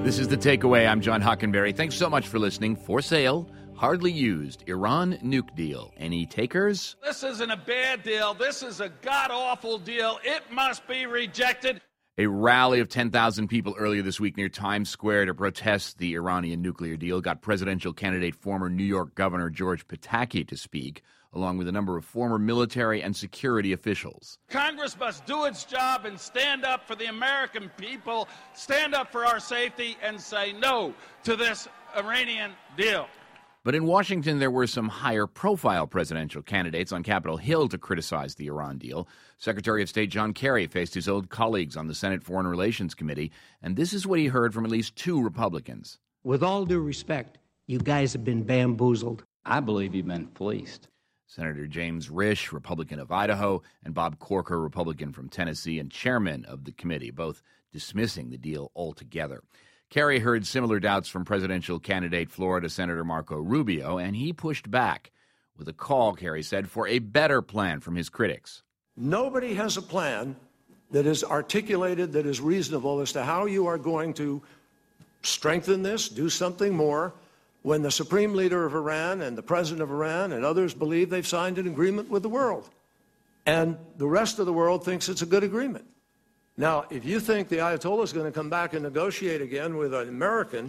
This is The Takeaway. I'm John Hockenberry. Thanks so much for listening. For sale, hardly used Iran nuke deal. Any takers? This isn't a bad deal. This is a god-awful deal. It must be rejected. A rally of 10,000 people earlier this week near Times Square to protest the Iranian nuclear deal got presidential candidate former New York Governor George Pataki to speak, along with a number of former military and security officials. Congress must do its job and stand up for the American people, stand up for our safety, and say no to this Iranian deal. But in Washington, there were some higher-profile presidential candidates on Capitol Hill to criticize the Iran deal. Secretary of State John Kerry faced his old colleagues on the Senate Foreign Relations Committee, and this is what he heard from at least two Republicans. With all due respect, you guys have been bamboozled. I believe you've been fleeced. Senator James Risch, Republican of Idaho, and Bob Corker, Republican from Tennessee and chairman of the committee, both dismissing the deal altogether. Kerry heard similar doubts from presidential candidate Florida Senator Marco Rubio, and he pushed back with a call, Kerry said, for a better plan from his critics. Nobody has a plan that is articulated, that is reasonable as to how you are going to strengthen this, do something more, when the supreme leader of Iran and the president of Iran and others believe they've signed an agreement with the world. And the rest of the world thinks it's a good agreement. Now, if you think the Ayatollah is going to come back and negotiate again with an American,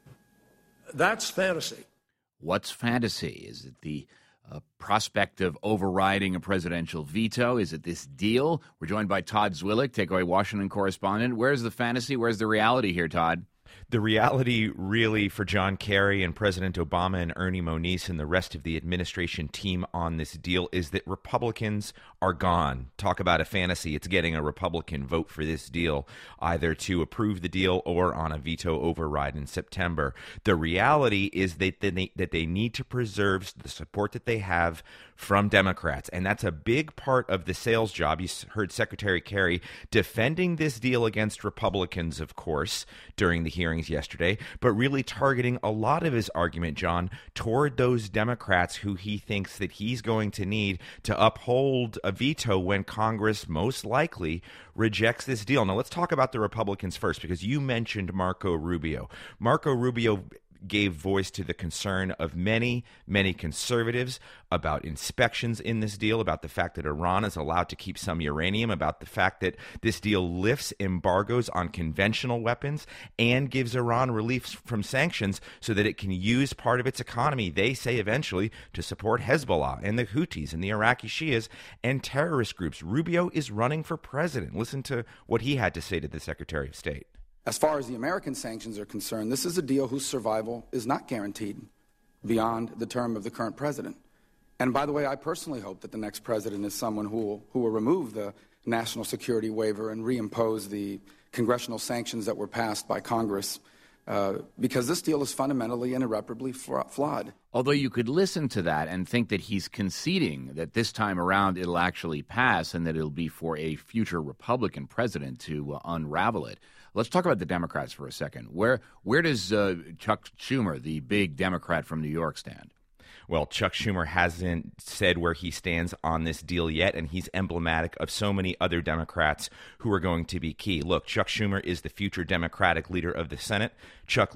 that's fantasy. What's fantasy? Is it the prospect of overriding a presidential veto? Is it this deal? We're joined by Todd Zwillich, Takeaway Washington correspondent. Where's the fantasy? Where's the reality here, Todd? The reality, really, for John Kerry and President Obama and Ernie Moniz and the rest of the administration team on this deal is that Republicans are gone. Talk about a fantasy. It's getting a Republican vote for this deal, either to approve the deal or on a veto override in September. The reality is that they need to preserve the support that they have from Democrats, and that's a big part of the sales job. You heard Secretary Kerry defending this deal against Republicans, of course, during the hearings yesterday, but really targeting a lot of his argument, John, toward those Democrats who he thinks that he's going to need to uphold a veto when Congress most likely rejects this deal. Now, let's talk about the Republicans first, because you mentioned Marco Rubio. Marco Rubio gave voice to the concern of many, many conservatives about inspections in this deal, about the fact that Iran is allowed to keep some uranium, about the fact that this deal lifts embargoes on conventional weapons and gives Iran relief from sanctions so that it can use part of its economy, they say eventually, to support Hezbollah and the Houthis and the Iraqi Shias and terrorist groups. Rubio is running for president. Listen to what he had to say to the Secretary of State. As far as the American sanctions are concerned, this is a deal whose survival is not guaranteed beyond the term of the current president. And by the way, I personally hope that the next president is someone who will remove the national security waiver and reimpose the congressional sanctions that were passed by Congress, because this deal is fundamentally and irreparably flawed. Although you could listen to that and think that he's conceding that this time around it'll actually pass and that it'll be for a future Republican president to unravel it. Let's talk about the Democrats for a second. Where does Chuck Schumer, the big Democrat from New York, stand? Well, Chuck Schumer hasn't said where he stands on this deal yet, and he's emblematic of so many other Democrats who are going to be key. Look, Chuck Schumer is the future Democratic leader of the Senate. Chuck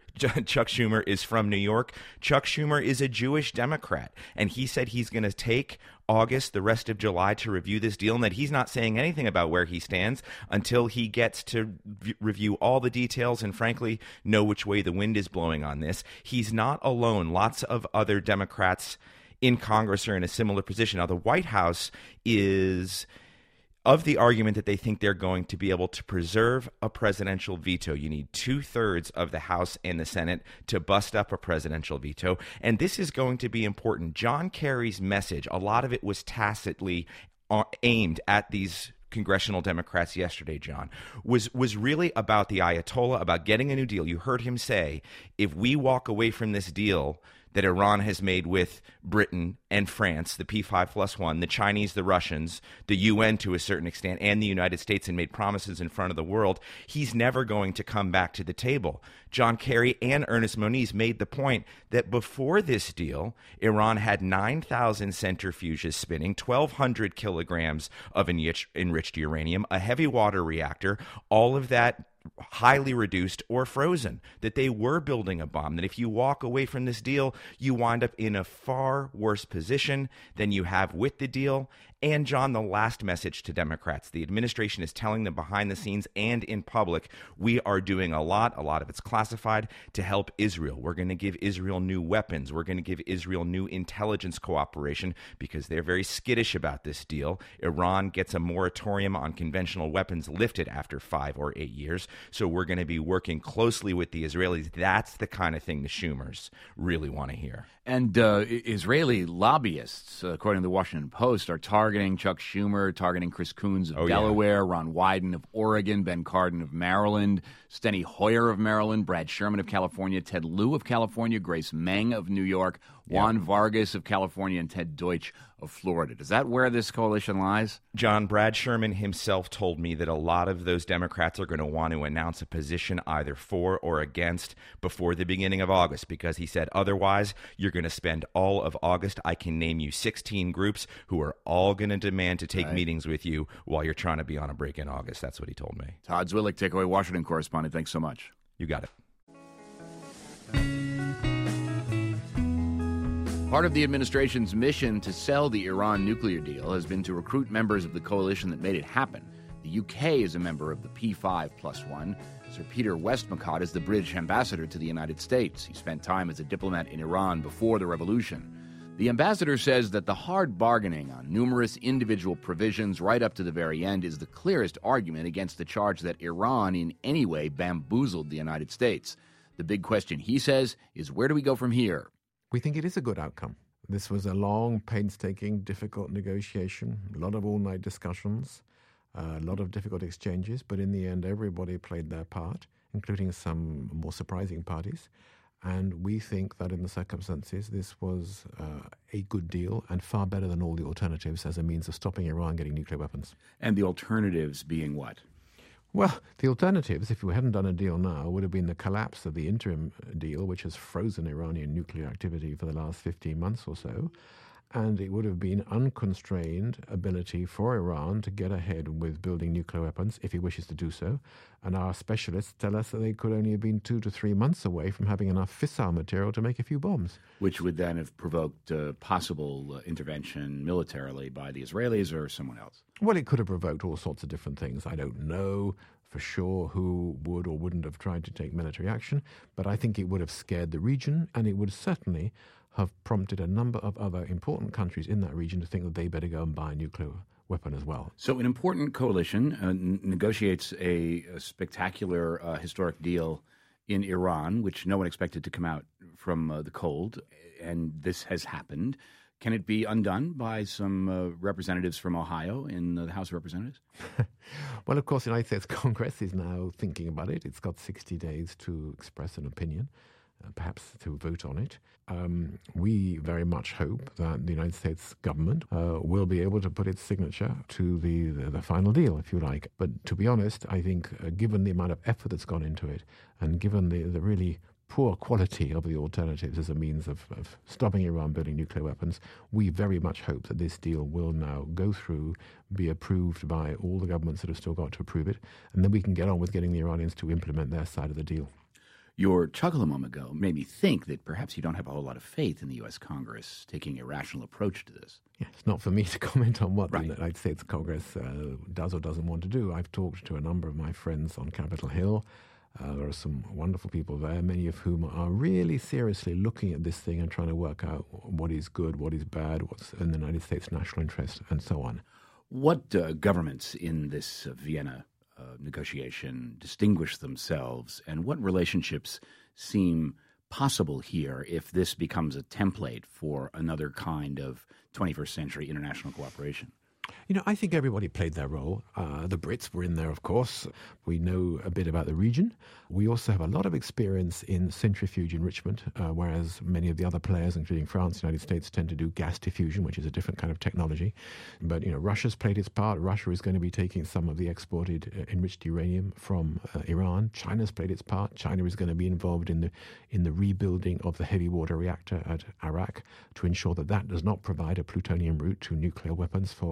Schumer is from New York. Chuck Schumer is a Jewish Democrat, and he said he's going to take August, the rest of July, to review this deal, and that he's not saying anything about where he stands until he gets to review all the details and, frankly, know which way the wind is blowing on this. He's not alone. Lots of other Democrats in Congress are in a similar position. Now, the White House is of the argument that they think they're going to be able to preserve a presidential veto. You need 2/3 of the House and the Senate to bust up a presidential veto. And this is going to be important. John Kerry's message, a lot of it was tacitly aimed at these congressional Democrats yesterday, John, was really about the Ayatollah, about getting a new deal. You heard him say, if we walk away from this deal that Iran has made with Britain and France, the P5+1, the Chinese, the Russians, the UN to a certain extent, and the United States, and made promises in front of the world, he's never going to come back to the table. John Kerry and Ernest Moniz made the point that before this deal, Iran had 9,000 centrifuges spinning, 1,200 kilograms of enriched uranium, a heavy water reactor, all of that highly reduced or frozen, that they were building a bomb, that if you walk away from this deal, you wind up in a far worse position than you have with the deal. And, John, the last message to Democrats, the administration is telling them behind the scenes and in public, we are doing a lot of it's classified, to help Israel. We're going to give Israel new weapons. We're going to give Israel new intelligence cooperation because they're very skittish about this deal. Iran gets a moratorium on conventional weapons lifted after 5 or 8 years. So we're going to be working closely with the Israelis. That's the kind of thing the Schumers really want to hear. And Israeli lobbyists, according to the Washington Post, are targeting Chuck Schumer, targeting Chris Coons of Delaware, Ron Wyden of Oregon, Ben Cardin of Maryland, Steny Hoyer of Maryland, Brad Sherman of California, Ted Lieu of California, Grace Meng of New York, Juan Vargas of California, and Ted Deutsch of Florida. Is that where this coalition lies? John, Brad Sherman himself told me that a lot of those Democrats are going to want to announce a position either for or against before the beginning of August, because he said otherwise you're going to spend all of August. I can name you 16 groups who are all going to demand to take meetings with you while you're trying to be on a break in August. That's what he told me. Todd Zwillich, Takeaway Washington correspondent. Thanks so much. You got it. Part of the administration's mission to sell the Iran nuclear deal has been to recruit members of the coalition that made it happen. The UK is a member of the P5+1. Sir Peter Westmacott is the British ambassador to the United States. He spent time as a diplomat in Iran before the revolution. The ambassador says that the hard bargaining on numerous individual provisions right up to the very end is the clearest argument against the charge that Iran in any way bamboozled the United States. The big question, he says, is where do we go from here? We think it is a good outcome. This was a long, painstaking, difficult negotiation, a lot of all-night discussions, a lot of difficult exchanges, but in the end, everybody played their part, including some more surprising parties. And we think that in the circumstances, this was a good deal and far better than all the alternatives as a means of stopping Iran getting nuclear weapons. And the alternatives being what? Well, the alternatives, if we hadn't done a deal now, would have been the collapse of the interim deal, which has frozen Iranian nuclear activity for the last 15 months or so. And it would have been unconstrained ability for Iran to get ahead with building nuclear weapons if it wishes to do so. And our specialists tell us that they could only have been 2 to 3 months away from having enough fissile material to make a few bombs. Which would then have provoked possible intervention militarily by the Israelis or someone else. Well, it could have provoked all sorts of different things. I don't know for sure who would or wouldn't have tried to take military action, but I think it would have scared the region, and it would certainly have prompted a number of other important countries in that region to think that they better go and buy a nuclear weapon as well. So an important coalition negotiates a spectacular historic deal in Iran, which no one expected to come out from the cold, and this has happened. Can it be undone by some representatives from Ohio in the House of Representatives? Well, of course, the United States Congress is now thinking about it. It's got 60 days to express an opinion, perhaps to vote on it. We very much hope that the United States government will be able to put its signature to the final deal, if you like. But to be honest, I think given the amount of effort that's gone into it and given the really poor quality of the alternatives as a means of stopping Iran building nuclear weapons, we very much hope that this deal will now go through, be approved by all the governments that have still got to approve it, and then we can get on with getting the Iranians to implement their side of the deal. Your chuckle a moment ago made me think that perhaps you don't have a whole lot of faith in the U.S. Congress taking a rational approach to this. Yeah, it's not for me to comment on what the United States Congress does or doesn't want to do. I've talked to a number of my friends on Capitol Hill. There are some wonderful people there, many of whom are really seriously looking at this thing and trying to work out what is good, what is bad, what's in the United States' national interest, and so on. What governments in this Vienna negotiation distinguish themselves, and what relationships seem possible here if this becomes a template for another kind of 21st century international cooperation? You know, I think everybody played their role. The Brits were in there, of course. We know a bit about the region. We also have a lot of experience in centrifuge enrichment, whereas many of the other players, including France, the United States, tend to do gas diffusion, which is a different kind of technology. But, you know, Russia's played its part. Russia is going to be taking some of the exported enriched uranium from Iran. China's played its part. China is going to be involved in the rebuilding of the heavy water reactor at Arak to ensure that that does not provide a plutonium route to nuclear weapons for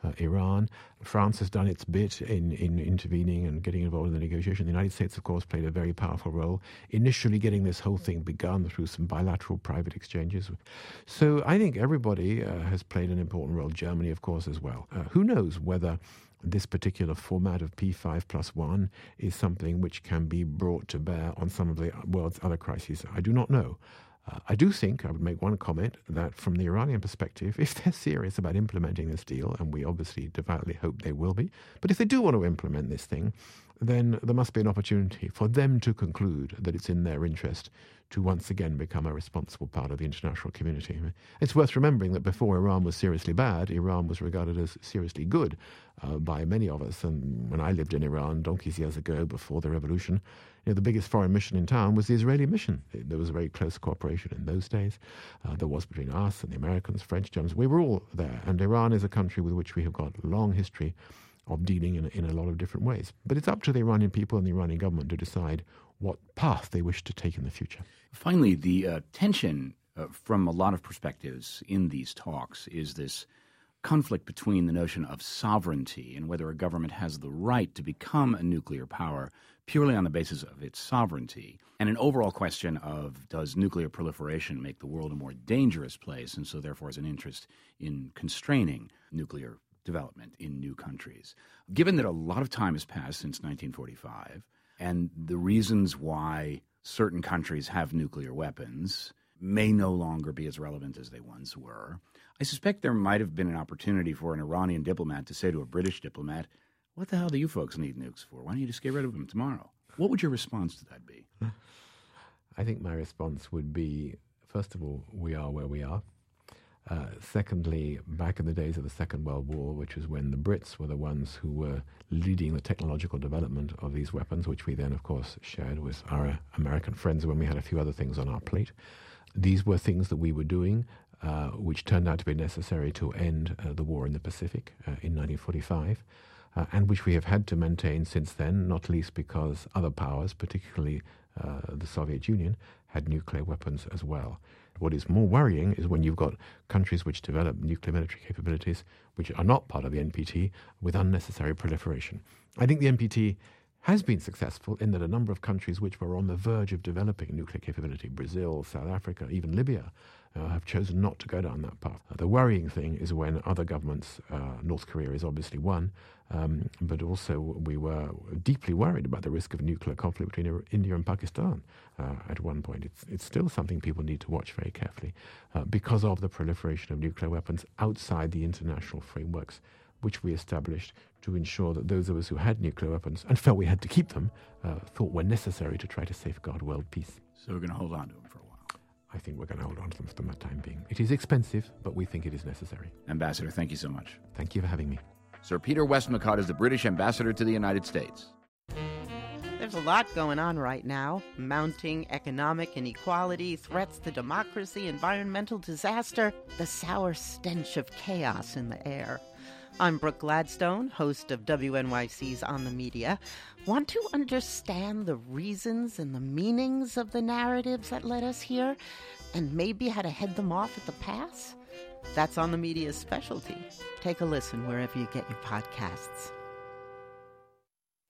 Iran. France has done its bit in intervening and getting involved in the negotiation. The United States, of course, played a very powerful role, initially getting this whole thing begun through some bilateral private exchanges. So I think everybody has played an important role. Germany, of course, as well. Who knows whether this particular format of P5+1 is something which can be brought to bear on some of the world's other crises. I do not know. I do think, I would make one comment, that from the Iranian perspective, if they're serious about implementing this deal, and we obviously devoutly hope they will be, but if they do want to implement this thing, then there must be an opportunity for them to conclude that it's in their interest to once again become a responsible part of the international community. It's worth remembering that before Iran was seriously bad, Iran was regarded as seriously good by many of us. And when I lived in Iran donkeys years ago, before the revolution, the biggest foreign mission in town was the Israeli mission. There was a very close cooperation in those days. There was between us and the Americans, French, Germans. We were all there. And Iran is a country with which we have got a long history of dealing in a lot of different ways. But it's up to the Iranian people and the Iranian government to decide what path they wish to take in the future. Finally, the tension from a lot of perspectives in these talks is this conflict between the notion of sovereignty and whether a government has the right to become a nuclear power purely on the basis of its sovereignty, and an overall question of does nuclear proliferation make the world a more dangerous place, and so therefore has an interest in constraining nuclear development in new countries. Given that a lot of time has passed since 1945, and the reasons why certain countries have nuclear weapons may no longer be as relevant as they once were, I suspect there might have been an opportunity for an Iranian diplomat to say to a British diplomat, what the hell do you folks need nukes for? Why don't you just get rid of them tomorrow? What would your response to that be? I think my response would be, first of all, we are where we are. Secondly, back in the days of the Second World War, which was when the Brits were the ones who were leading the technological development of these weapons, which we then, of course, shared with our American friends when we had a few other things on our plate. These were things that we were doing, which turned out to be necessary to end the war in the Pacific in 1945, and which we have had to maintain since then, not least because other powers, particularly the Soviet Union, had nuclear weapons as well. What is more worrying is when you've got countries which develop nuclear military capabilities which are not part of the NPT with unnecessary proliferation. I think the NPT has been successful in that a number of countries which were on the verge of developing nuclear capability, Brazil, South Africa, even Libya, have chosen not to go down that path. The worrying thing is when other governments, North Korea is obviously one, but also we were deeply worried about the risk of nuclear conflict between India and Pakistan at one point. It's still something people need to watch very carefully because of the proliferation of nuclear weapons outside the international frameworks which we established to ensure that those of us who had nuclear weapons and felt we had to keep them thought were necessary to try to safeguard world peace. So we're going to hold on to them for a while. I think we're going to hold on to them for the time being. It is expensive, but we think it is necessary. Ambassador, thank you so much. Thank you for having me. Sir Peter Westmacott is the British ambassador to the United States. There's a lot going on right now. Mounting economic inequality, threats to democracy, environmental disaster, the sour stench of chaos in the air. I'm Brooke Gladstone, host of WNYC's On the Media. Want to understand the reasons and the meanings of the narratives that led us here, and maybe how to head them off at the pass? That's On the Media's specialty. Take a listen wherever you get your podcasts.